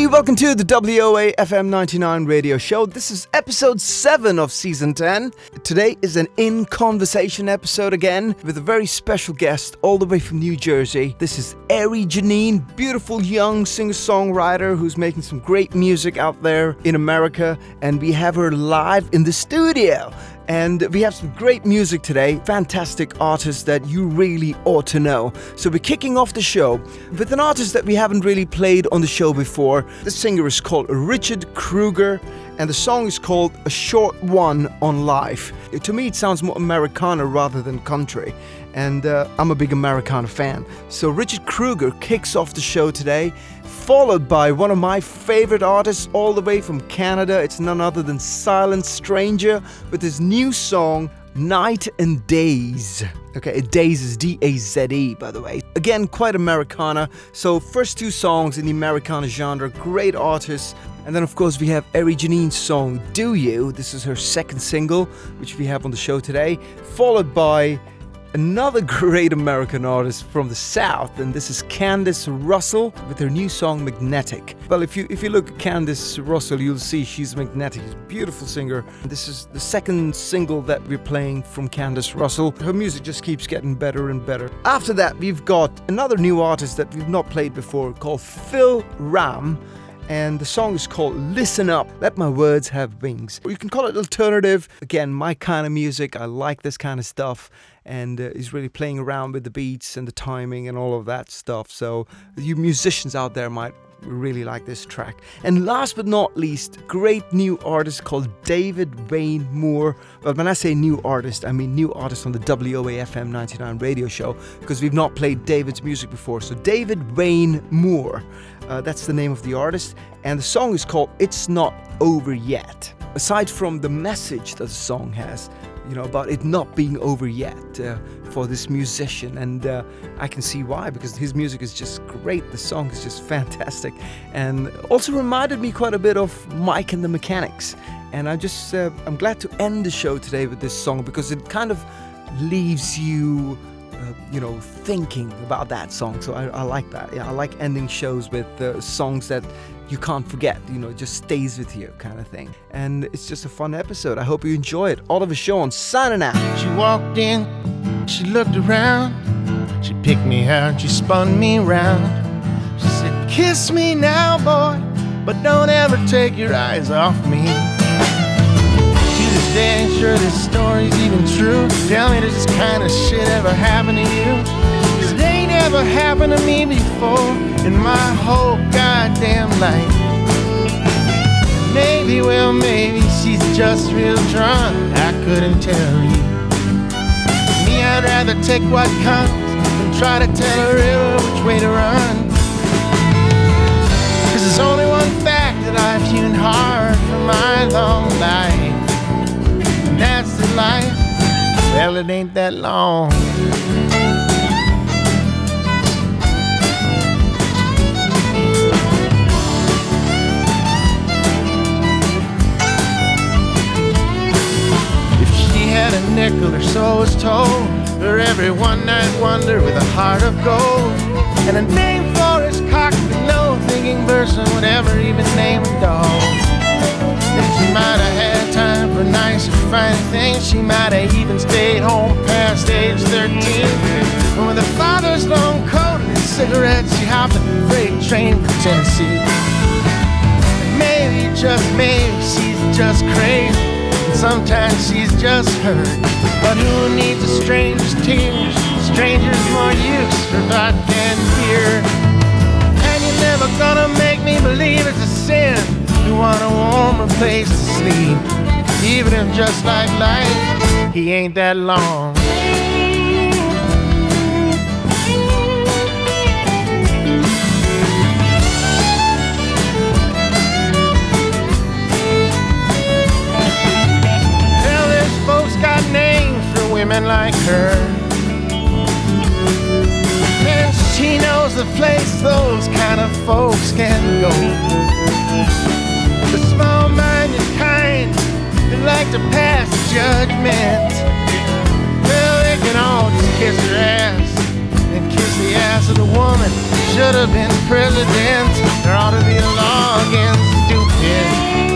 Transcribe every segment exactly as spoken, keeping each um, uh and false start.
welcome to the W O A F M ninety-nine radio show. This is episode seven of season ten. Today is an In Conversation episode again with a very special guest all the way from New Jersey. This is Ari Janine, beautiful young singer-songwriter who's making some great music out there in America, and we have her live in the studio. And we have some great music today, fantastic artists that you really ought to know. So we're kicking off the show with an artist that we haven't really played on the show before. The singer is called Richard Krueger, and the song is called A Short One on Life. To me, it sounds more Americana rather than country, and uh, I'm a big Americana fan. So Richard Krueger kicks off the show today, followed by one of my favorite artists all the way from Canada. It's none other than Silent Stranger with his new song, Night and Days. Okay, Days is D A Z E, by the way. Again, quite Americana. So first two songs in the Americana genre, great artists. And then, of course, we have Ari Janine's song, Do You? This is her second single, which we have on the show today, followed by another great American artist from the South, and this is Candice Russell with her new song Magnetic. Well, if you if you look at Candice Russell, you'll see she's magnetic. She's a beautiful singer. This is the second single that we're playing from Candice Russell. Her music just keeps getting better and better. After that, we've got another new artist that we've not played before called Phil Ram. And the song is called Listen Up, Let My Words Have Wings. Or you can call it alternative. Again, my kind of music. I like this kind of stuff. And uh, he's really playing around with the beats and the timing and all of that stuff. So you musicians out there might really like this track. And last but not least, great new artist called David Wayne Moore. But when I say new artist, I mean new artist on the W O A F M ninety-nine radio show, because we've not played David's music before. So David Wayne Moore, uh, that's the name of the artist. And the song is called It's Not Over Yet. Aside from the message that the song has, you know, about it not being over yet uh, for this musician. And uh, I can see why, because his music is just great. The song is just fantastic. And also reminded me quite a bit of Mike and the Mechanics. And I just, uh, I'm glad to end the show today with this song, because it kind of leaves you, uh, you know, thinking about that song. So I, I like that. Yeah, I like ending shows with uh, songs that you can't forget, you know, it just stays with you kind of thing. And it's just a fun episode. I hope you enjoy it. Oliver Sean signing out. She walked in, she looked around, she picked me out, she spun me round. She said, kiss me now, boy, but don't ever take your eyes off me. To this day, ain't sure this story's even true. Tell me, does this kind of shit ever happen to you? 'Cause it ain't ever happened to me before in my whole goddamn life. Maybe, well, maybe she's just real drunk, I couldn't tell you. Me, I'd rather take what comes than try to tell a river which way to run. 'Cause there's only one fact that I've hewn hard for my long life, and that's that life, well, it ain't that long. Had a nickel or so was told for every one-night wonder with a heart of gold, and a name for his cock that no thinking person would ever even name a dog. And she might have had time for nicer, fine things. She might have even stayed home past age thirteen. And with her father's long coat and his cigarettes, she hopped a freight train for Tennessee. And maybe, just maybe, she's just crazy. Sometimes she's just hurt, but who needs a stranger's tears? Stranger's more use for vodka and beer. And you're never gonna make me believe it's a sin to want a warmer place to sleep, even if just like life, he ain't that long. Women like her, and she knows the place those kind of folks can go. The small-minded kind that like to pass judgment, well, they can all just kiss her ass and kiss the the ass of the woman should have been president. There ought to be a law against stupid.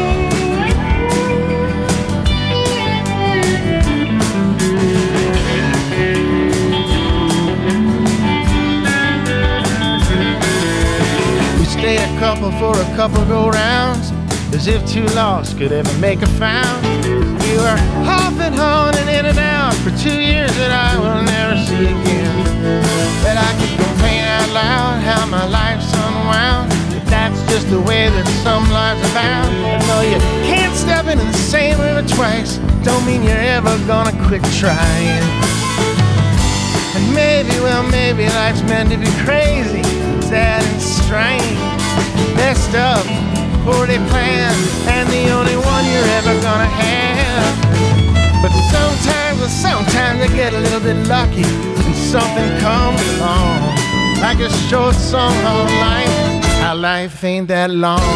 We stay a couple for a couple go rounds, as if two lost could ever make a found. We were off and on and in and out for two years that I will never see again. But I could complain out loud how my life's unwound, but that's just the way that some lives are bound. And though you can't step into the same river twice, don't mean you're ever gonna quit trying. And maybe, well maybe life's meant to be crazy, sad and strange, messed up, poorly planned, and the only one you're ever gonna have. But sometimes, well, sometimes I get a little bit lucky and something comes along, like a short song on life, how life ain't that long.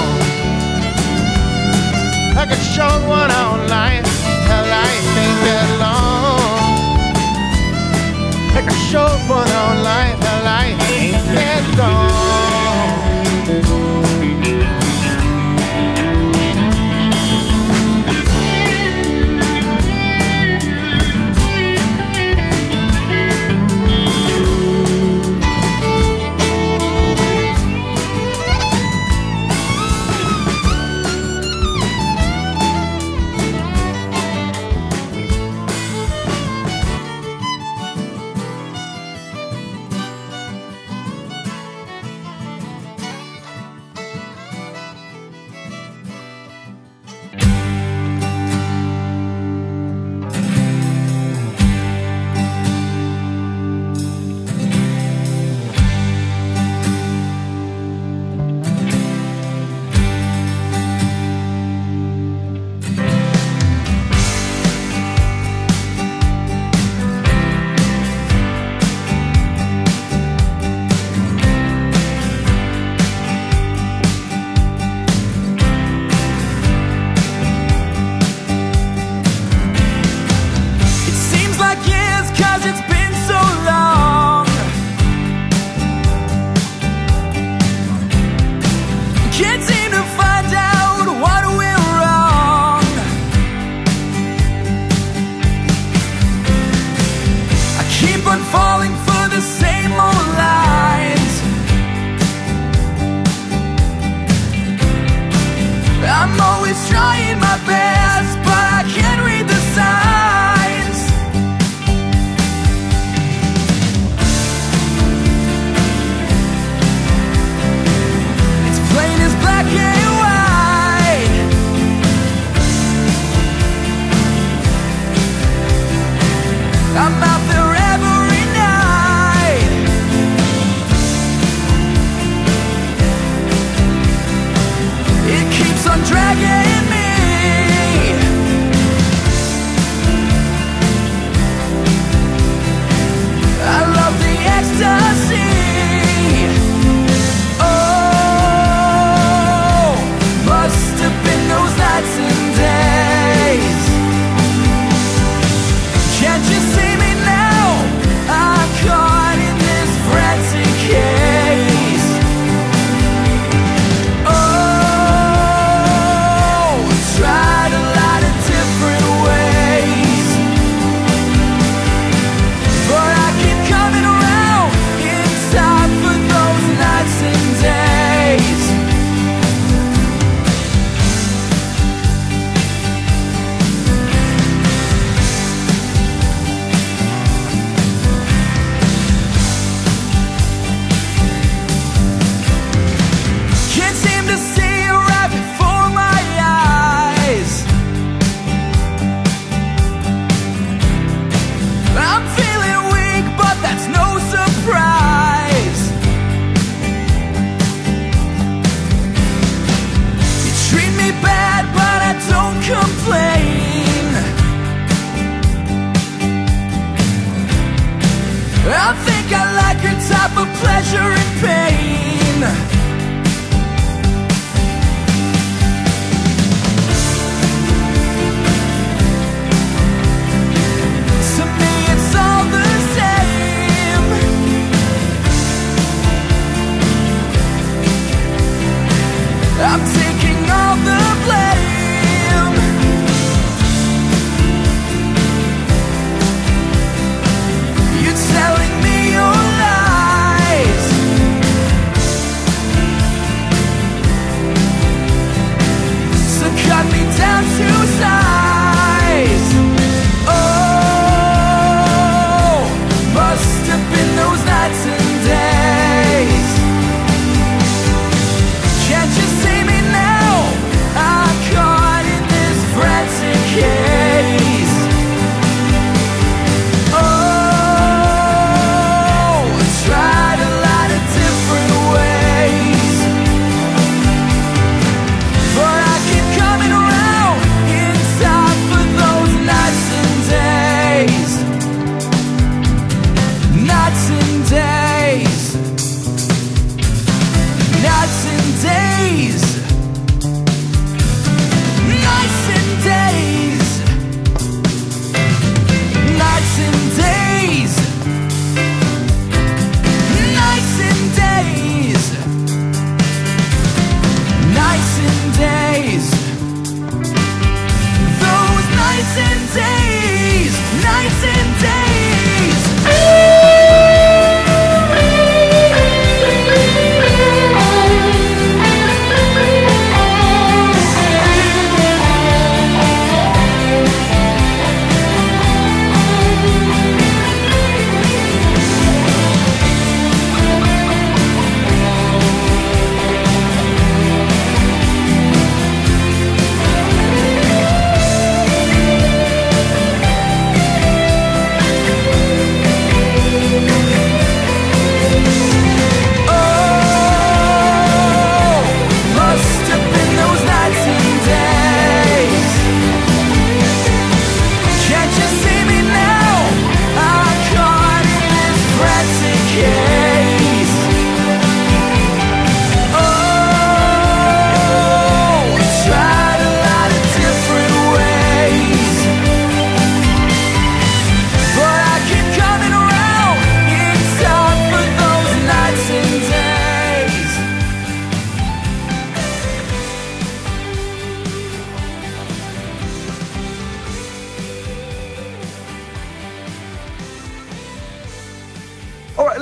Like a short one on life, how life ain't that long. Like a short one on life, how life ain't that long.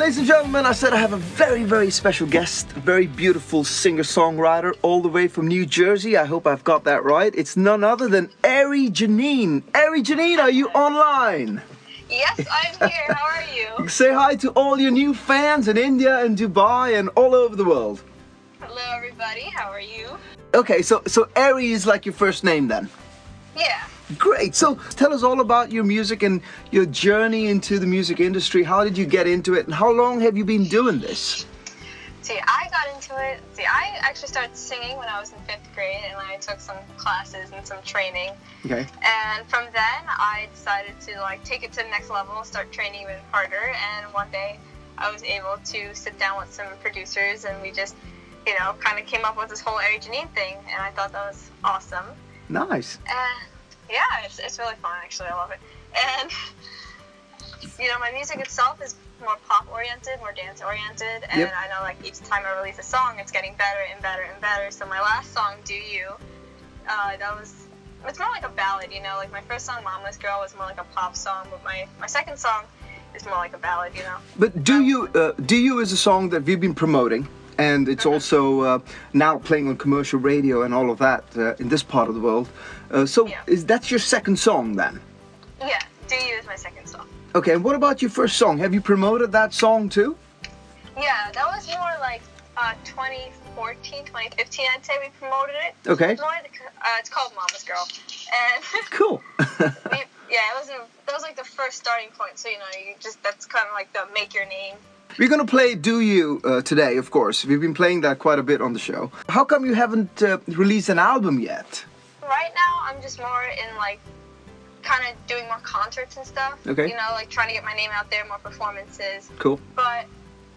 ladies and gentlemen, I said I have a very, very special guest, a very beautiful singer-songwriter all the way from New Jersey. I hope I've got that right. It's none other than Ari Janine. Ari Janine, are you online? Yes, I'm here. How are you? Say hi to all your new fans in India and Dubai and all over the world. Hello, everybody. How are you? Okay, so so Ari is like your first name then? Yeah. Great. So tell us all about your music and your journey into the music industry. How did you get into it and how long have you been doing this? See, I got into it. See, I actually started singing when I was in fifth grade and I took some classes and some training. Okay. And from then, I decided to like take it to the next level, start training even harder. And one day, I was able to sit down with some producers and we just, you know, kind of came up with this whole Ari Janine thing. And I thought that was awesome. Nice. And yeah, it's, it's really fun, actually. I love it. And, you know, my music itself is more pop-oriented, more dance-oriented. And Yep. I know, like, each time I release a song, it's getting better and better and better. So my last song, Do You, uh, that was, it's more like a ballad, you know? Like, my first song, Mama's Girl, was more like a pop song. But my, my second song is more like a ballad, you know? But Do You, uh, Do You is a song that we've been promoting. And it's Mhm. also uh, now playing on commercial radio and all of that uh, in this part of the world. Uh, so Yeah. is that your second song then? Yeah, Do You is my second song. Okay, and what about your first song? Have you promoted that song too? Yeah, that was more like uh, twenty fourteen, twenty fifteen, I'd say we promoted it. Okay. It's, more like, uh, it's called Mama's Girl. And Cool. we, yeah, it was a, that was like the first starting point. So, you know, you just that's kind of like the make your name. We're gonna play Do You uh, today, of course. We've been playing that quite a bit on the show. How come you haven't uh, released an album yet? Right now, I'm just more in like kind of doing more concerts and stuff. Okay. You know, like trying to get my name out there, more performances. Cool. But,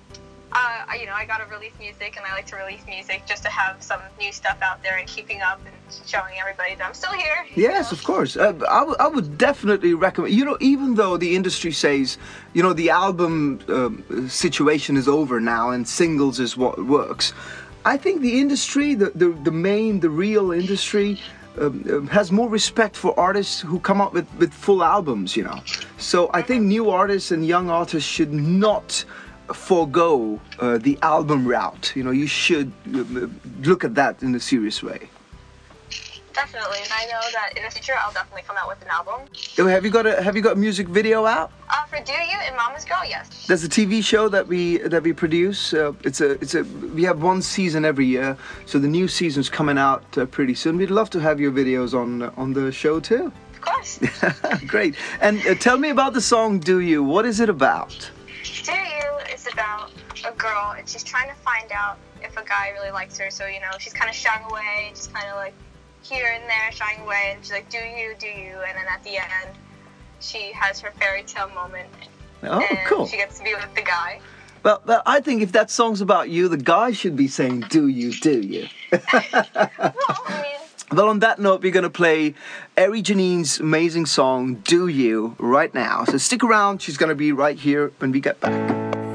uh, I- you know, I gotta release music, and I like to release music just to have some new stuff out there and keeping up and showing everybody that I'm still here. you Yes, know? of course. Uh, I, w- I would definitely recommend, you know, even though the industry says, you know, the album um, situation is over now and singles is what works, I think the industry, the, the, the main, the real industry, um, um, has more respect for artists who come up with, with full albums, you know. So I think new artists and young artists should not forego uh, the album route. You know, you should uh, look at that in a serious way. Definitely, and I know that in the future I'll definitely come out with an album. Oh, Have you got a Have you got a music video out? Uh, for Do You and Mama's Girl, yes. There's a T V show that we that we produce. Uh, it's a it's a we have one season every year, so the new season's coming out uh, pretty soon. We'd love to have your videos on uh, on the show too. Of course. Great. And uh, tell me about the song "Do You." What is it about? Do You is about a girl, and she's trying to find out if a guy really likes her. So, you know, she's kind of shying away, just kind of like here and there, shying away, and she's like, do you, do you? And then at the end, she has her fairy tale moment. Oh, and cool. she gets to be with the guy. Well, well, I think if that song's about you, the guy should be saying "Do you, do you." Well, I mean, Well, on that note, we're going to play Ari Janine's amazing song, Do You, right now. So stick around. She's going to be right here when we get back.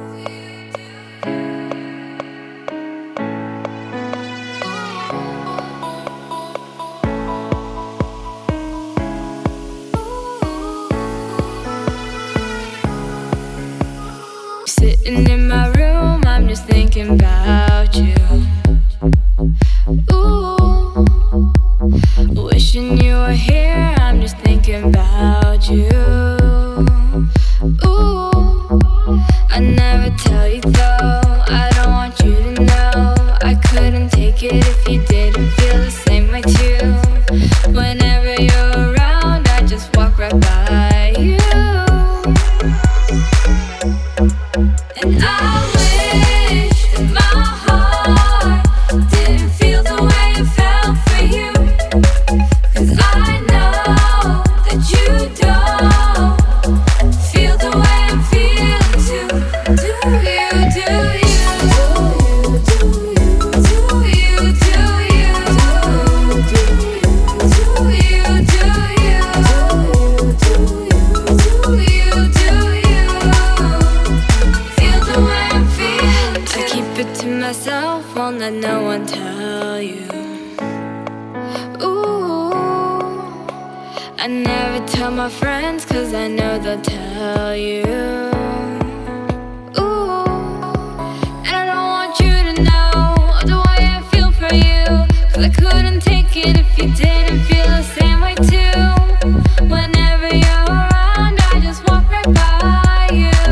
Sitting in my room, I'm just thinking about you. Ooh, wishing you were here, I'm just thinking about you. Ooh, I never tell you though, I don't want you to know. I couldn't take it if you didn't feel the same way too. Whenever you're around, I just walk right by you. And I wish that my heart didn't feel the way it felt for you. 'Cause I know that you don't feel the way I'm feeling too. Do you, do you, do you, do you, do you, do you, do you, do you, do you, feel the way I'm feeling too. I keep it to myself, won't let no one tell you. Ooh, I never tell my friends, 'cause I know they'll tell you. Ooh, I couldn't take it if you didn't feel the same way too. Whenever you're around, I just walk right by you.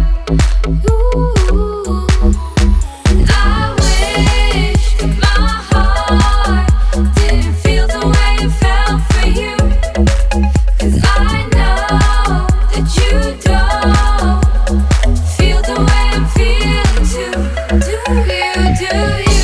Ooh. I wish that my heart didn't feel the way it felt for you. 'Cause I know that you don't feel the way I'm feeling too. Do you, do you?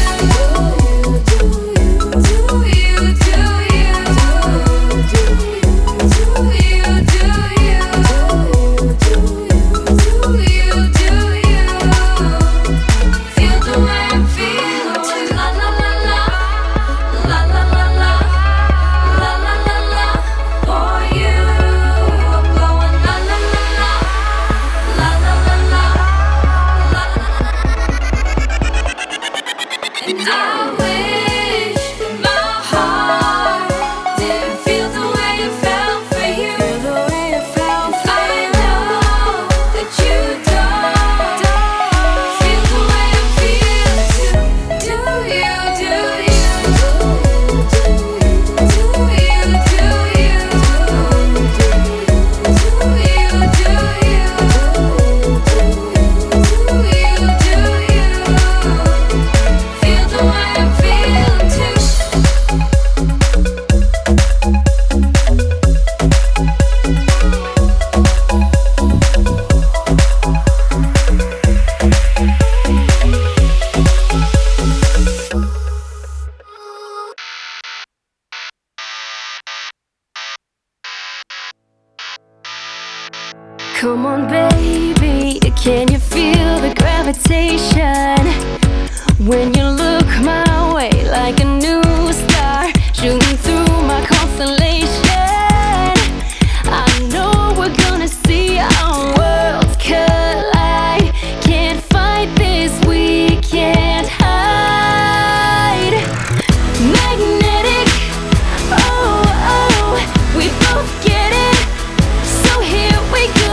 Come on, baby, can you feel the gravitation? When you look my way like a new star, shooting through my constellation. I know we're gonna see our worlds collide. Can't fight this, we can't hide. Magnetic, oh, oh, we both get it. So here we go.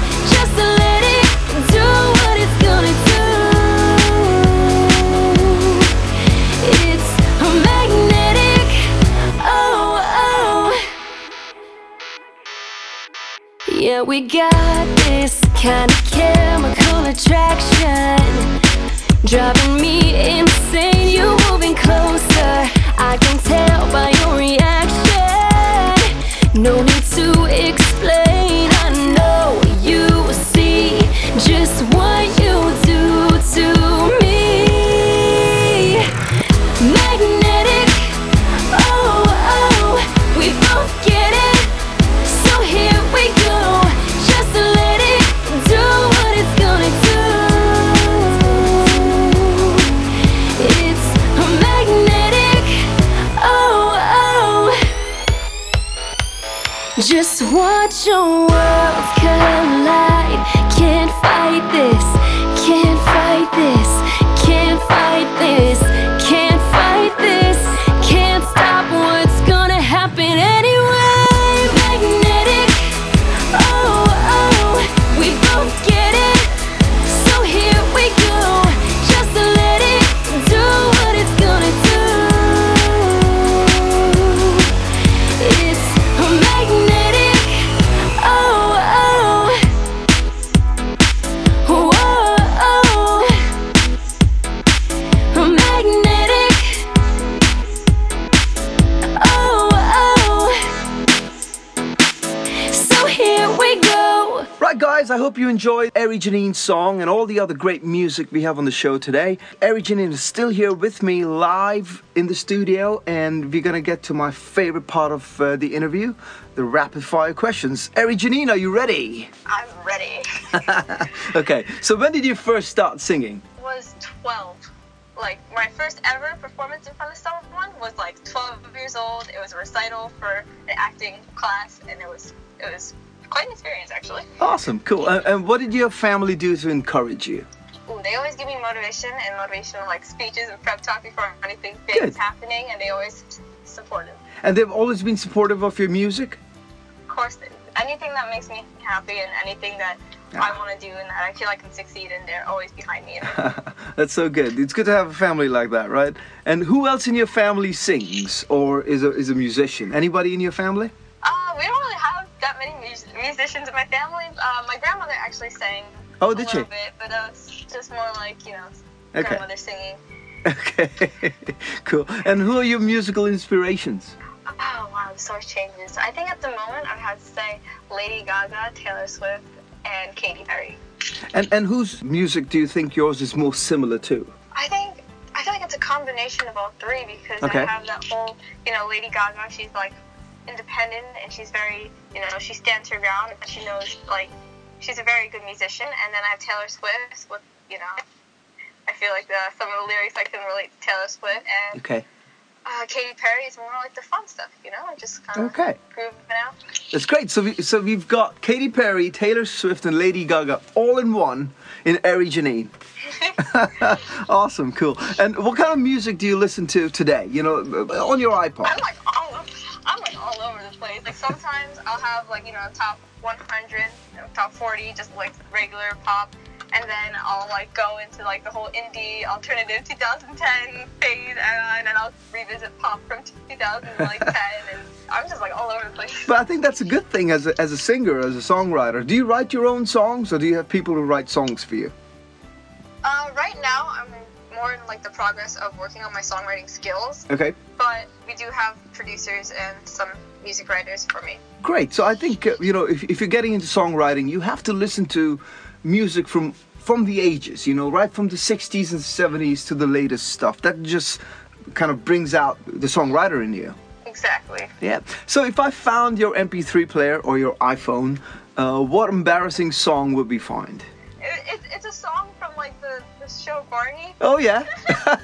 Yeah, we got this kind of chemical attraction, driving me insane. You moving closer, I can tell by your reaction. No need to explain, I know you see just what you do to me. Magnetic, oh, oh, we both get it. So here we go. Just watch your worlds collide. Can't fight this, can't fight this, can't fight this, can't fight this, can't stop what's gonna happen anyway. Magnetic, oh, oh, we both get it. So here we go, just let it do what it's gonna do. It's a magnetic, oh, oh, whoa, oh, a magnetic, oh, oh. So here we go. Right, guys, I hope you enjoyed Eri Janine's song and all the other great music we have on the show today. Eri Janine is still here with me live in the studio, and we're going to get to my favorite part of uh, the interview, the rapid fire questions. Eri Janine, are you ready? I'm ready. Okay, so when did you first start singing? Was twelve. Like, my first ever performance in front of someone was like twelve years old. It was a recital for an acting class, and it was it was quite an experience, actually. Awesome, cool. Uh, and what did your family do to encourage you? Ooh, they always give me motivation and motivational like speeches and prep talk before anything big Good. is happening, and they always supportive. And they've always been supportive of your music? Of course, anything that makes me happy and anything that I want to do and that I feel I can succeed, and they're always behind me. That's so good. It's good to have a family like that, right? And who else in your family sings or is a is a musician? Anybody in your family? Uh, we don't really have that many mus- musicians in my family. Uh, my grandmother actually sang Oh, a did little she? bit, but uh, it's just more like, you know, Okay. grandmother singing. Okay, cool. And who are your musical inspirations? Oh, wow, the source changes. I think at the moment I would have to say Lady Gaga, Taylor Swift, and Katy Perry. And and whose music do you think yours is more similar to? I think I feel like it's a combination of all three because Okay. I have that whole, you know, Lady Gaga. She's like independent and she's very, you know, she stands her ground and she knows like she's a very good musician. And then I have Taylor Swift with, you know, I feel like the, some of the lyrics I can relate to Taylor Swift. And Okay. uh, Katy Perry is more like the fun stuff, you know, just kind of Okay. grooving out. That's great. So we, so we've got Katy Perry, Taylor Swift, and Lady Gaga all in one in Ari Janine. Awesome, cool. And what kind of music do you listen to today? You know, on your iPod? I'm like all over, I'm like all over the place. Like sometimes I'll have like, you know, top one hundred, you know, top forty, just like regular pop, and then I'll like go into like the whole indie alternative two thousand ten phase, and then I'll revisit pop from two thousand ten, and I'm just like all over the place. But I think that's a good thing as a, as a singer, as a songwriter. Do you write your own songs, or do you have people who write songs for you? Uh, right now I'm more in like the progress of working on my songwriting skills, Okay. but we do have producers and some music writers for me. Great. So I think, uh, you know, if, if you're getting into songwriting, you have to listen to music from from the ages, you know, right from the sixties and seventies to the latest stuff. That just kind of brings out the songwriter in you. Exactly. Yeah. So if I found your M P three player or your iPhone, uh, what embarrassing song would we find? It, it, it's a song from like the, the show Barney. Oh yeah. Yeah,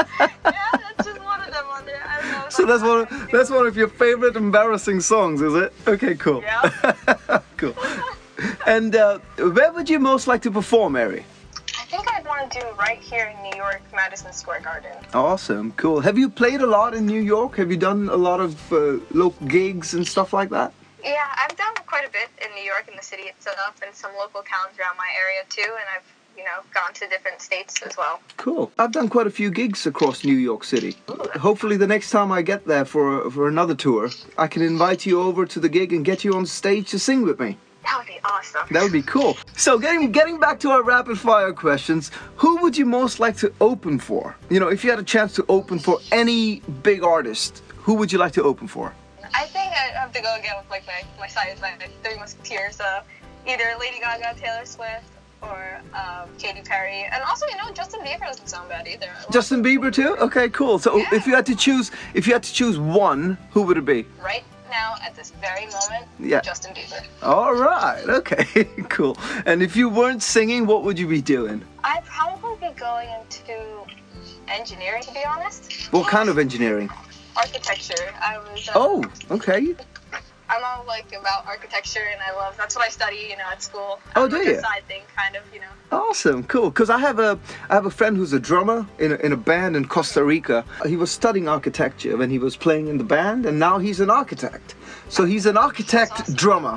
that's just one of them on there. I don't know. So that's one. Of, that's one of your favorite embarrassing songs, is it? Okay, cool. Yeah. Cool. And uh, where would you most like to perform, Ari? I think I'd want to do right here in New York, Madison Square Garden. Awesome, cool. Have you played a lot in New York? Have you done a lot of uh, local gigs and stuff like that? Yeah, I've done quite a bit in New York, in the city itself, and some local towns around my area too, and I've, you know, gone to different states as well. Cool. I've done quite a few gigs across New York City. Hopefully the next time I get there for, for another tour, I can invite you over to the gig and get you on stage to sing with me. That would be awesome. That would be cool. So getting getting back to our rapid fire questions, who would you most like to open for? You know, if you had a chance to open for any big artist, who would you like to open for? I think I'd have to go again with like my, my side, my Three Musketeers, uh, either Lady Gaga, Taylor Swift, or um, Katy Perry. And also, you know, Justin Bieber doesn't sound bad either. Justin Bieber too? Okay, cool. So Yeah. if you had to choose if you had to choose one, who would it be? Right now, at this very moment, Yeah. Justin Bieber. All right. Okay, cool. And if you weren't singing, what would you be doing? I'd probably be going into engineering, to be honest. What kind of engineering? Architecture. I was. Uh, Oh, okay. I'm all like about architecture, and I love. That's what I study, you know, at school. Oh, Um, do like you? A side thing, kind of, you know. Awesome, cool. Because I have a I have a friend who's a drummer in a, in a band in Costa Rica. He was studying architecture when he was playing in the band, and now he's an architect. So he's an architect awesome. drummer.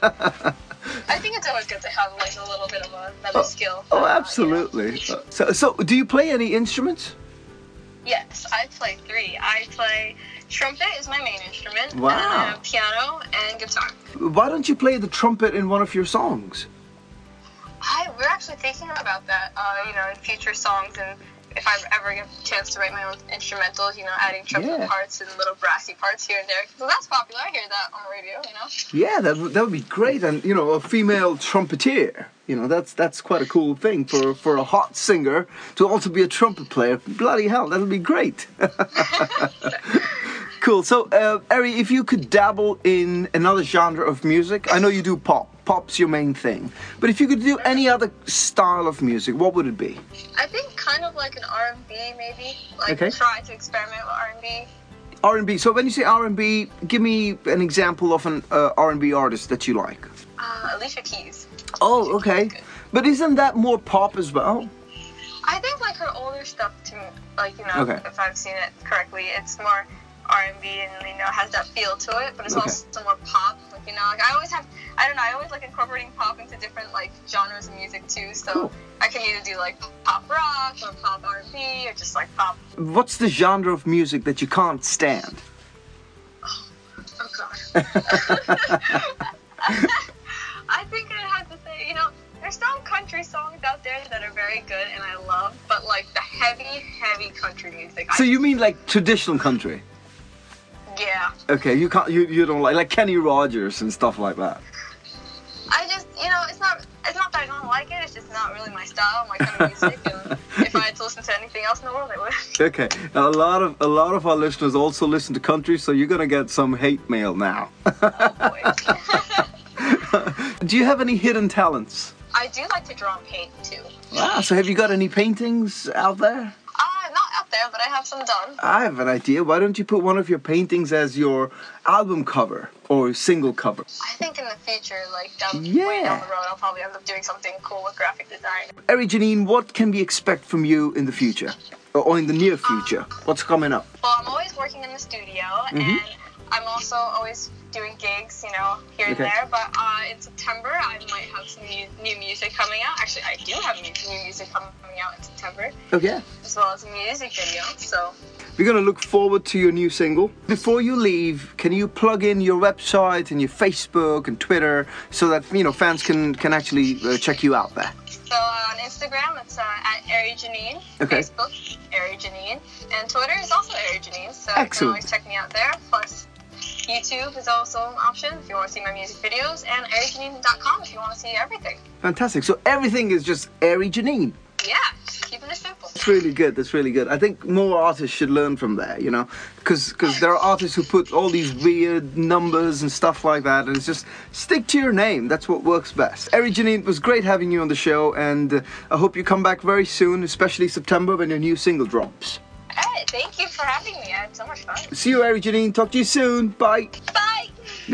I think it's always good to have like a little bit of a, another skill. Oh, uh, you know. absolutely. So, so do you play any instruments? Yes, I play three. I play trumpet is my main instrument. Wow. And I have piano and guitar. Why don't you play the trumpet in one of your songs? I we're actually thinking about that, uh, you know, in future songs, and if I ever get a chance to write my own instrumentals, you know, adding trumpet Yeah. parts and little brassy parts here and there. So that's popular. I hear that on the radio, you know. Yeah, that would- that would be great. And you know, a female trumpeter. You know, that's that's quite a cool thing for for a hot singer to also be a trumpet player. Bloody hell, that would be great. Cool. So, uh, Ari, if you could dabble in another genre of music, I know you do pop. Pop's your main thing. But if you could do any other style of music, what would it be? I think kind of like an R and B, maybe. Like Okay. try to experiment with R and B. R and B. So when you say R and B, give me an example of an uh, R and B artist that you like. Uh, Alicia Keys. Oh, okay. Good. But isn't that more pop as well? I think like her older stuff to me, like, you know, Okay. if I've seen it correctly, it's more R and B and, you know, has that feel to it, but it's Okay. also more pop. Like, you know, like I always have, I don't know, I always like incorporating pop into different like genres of music too. So Cool. I can either do like pop rock or pop R and B or just like pop. What's the genre of music that you can't stand? Oh god. I think I had to say, you know, there's some country songs out there that are very good and I love, but like the heavy, heavy country music. So I, you mean like traditional country? yeah. Okay, you can't. You, you don't like like Kenny Rogers and stuff like that. I just, you know, it's not, it's not that I don't like it. It's just not really my style, my kind of music. And if I had to listen to anything else in the world, I would. Okay, now a lot of a lot of our listeners also listen to country, so you're gonna get some hate mail now. Oh boy. Do you have any hidden talents? I do like to draw and paint too. Wow. So have you got any paintings out there? Uh, not out there, but I have some done. I have an idea. Why don't you put one of your paintings as your album cover or single cover? I think in the future, like down, Yeah. way down the road, I'll probably end up doing something cool with graphic design. Eri Janine, what can we expect from you in the future? Or in the near future? What's coming up? Well, I'm always working in the studio, Mhm. and I'm also always doing gigs, you know, here and Okay. there. But uh, in September, I might have some new, new music coming out. Actually, I do have new, new music coming out in September, Okay. as well as a music video. So, We're going to look forward to your new single. Before you leave, can you plug in your website and your Facebook and Twitter so that, you know, fans can, can actually uh, check you out there? so uh, on Instagram, it's uh, at Eri Janine. Okay. Facebook, Eri Janine. And Twitter is also Eri Janine. So you Excellent. can always check me out there. Plus, YouTube is also an option if you want to see my music videos. And eri janine dot com if you want to see everything. Fantastic. So everything is just Eri Janine. Yeah, just keeping it simple. That's really good. That's really good. I think more artists should learn from there, you know, because there are artists who put all these weird numbers and stuff like that, and it's just stick to your name. That's what works best. Eri Janine, it was great having you on the show, and uh, I hope you come back very soon, especially September when your new single drops. Hey, thank you for having me. I had so much fun. See you, Eri Janine. Talk to you soon. Bye. Bye!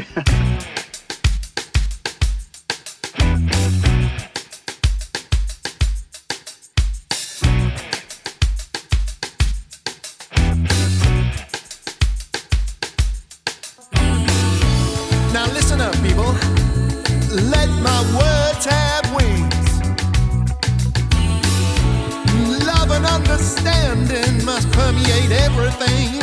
Now listen up, people. Let my words have wings. Love and understanding must permeate everything.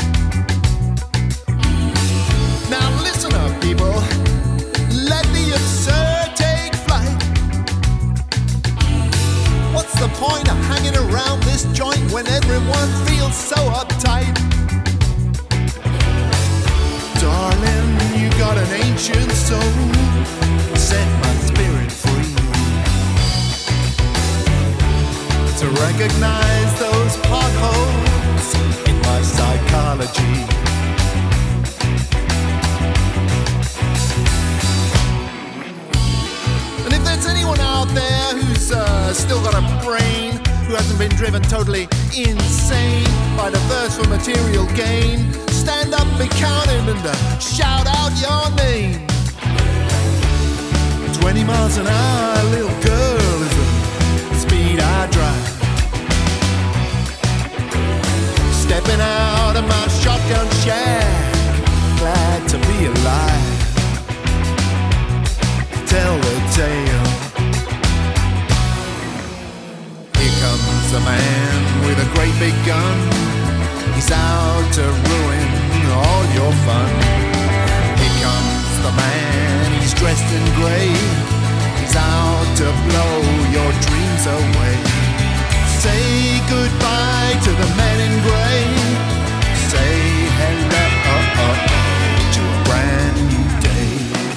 Now listen up, people. Let the absurd take flight. What's the point of hanging around this joint when everyone feels so uptight? Darling, you got an ancient soul. Set my spirit free. To recognize those potholes in my psychology. And if there's anyone out there who's uh, still got a brain, who hasn't been driven totally insane by the thirst for material gain, stand up, be counted, and uh, shout out your name. Twenty miles an hour, little girl, is the speed I drive. Stepping out of my shotgun shack, glad to be alive. Tell the tale. Here comes a man with a great big gun. He's out to ruin all your fun. Here comes the man, he's dressed in grey. He's out to blow your dreams away. Say goodbye to the man in grey. Say hello to a brand new day.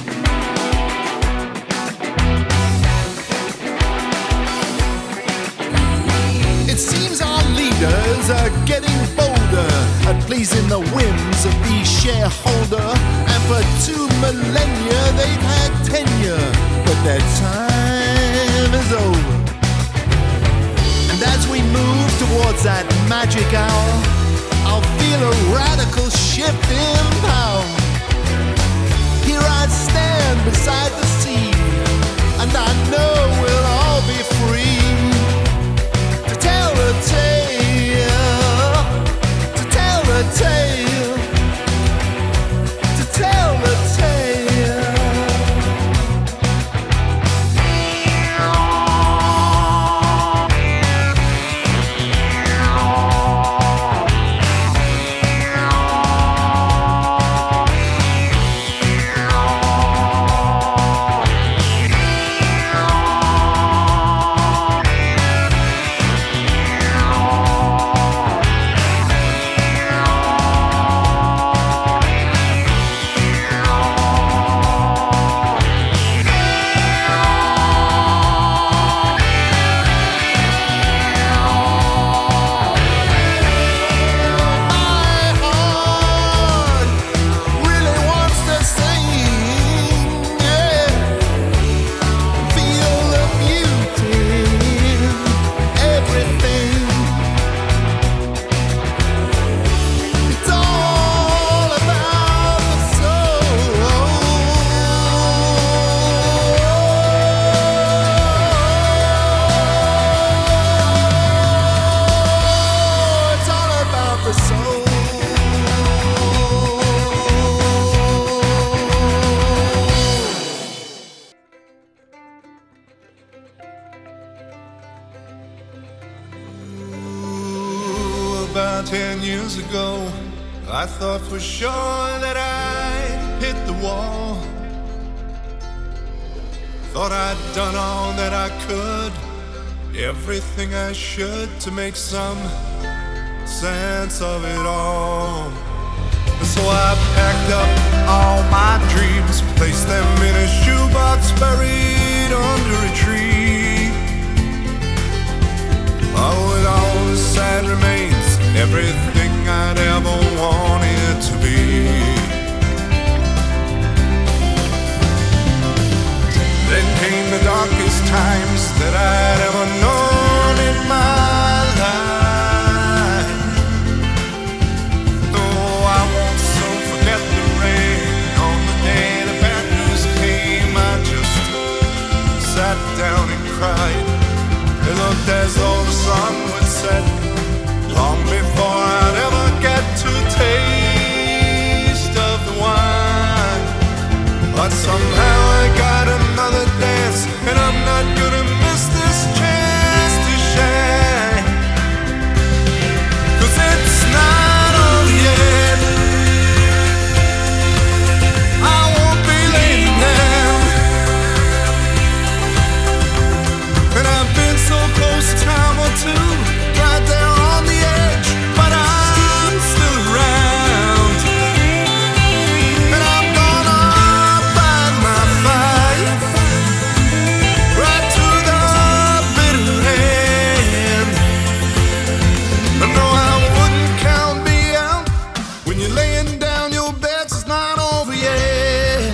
It seems our leaders are getting bolder at pleasing the whims of the shareholder. And for two millennia they've had tenure, but their time is over. And as we move towards that magic hour, I'll feel a radical shift in power. Here I stand beside the sea, and I know we'll all be free. To tell a tale, to tell a tale, to tell a tale. ten years ago, I thought for sure that I'd hit the wall. Thought I'd done all that I could, everything I should to make some sense of it all. So I packed up all my dreams, placed them in a shoebox buried under a tree. Oh, with all the sad remains, everything I'd ever wanted to be. Then came the darkest times that I'd ever known in my life. Though I won't so forget the rain on the day the bad news came, I just sat down and cried. It looked as though the sun would set long before I'd ever get to taste of the wine. But somehow I got another dance, and I'm not gonna miss this chance to shine. 'Cause it's not over yet. I won't be laying down, and I've been so close a time or two, right there on the edge, but I'm still around. And I'm gonna fight my fight right to the bitter end. But no, I wouldn't count me out when you're laying down your beds. It's not over yet.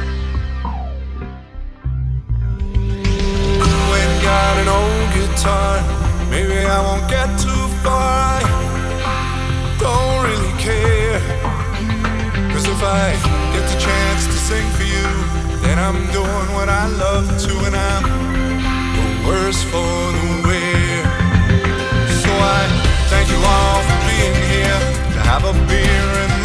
Ain't got an old guitar, maybe I won't get too far. I don't really care, 'cause if I get the chance to sing for you, then I'm doing what I love to, and I'm the worse for the wear. So I thank you all for being here, to have a beer and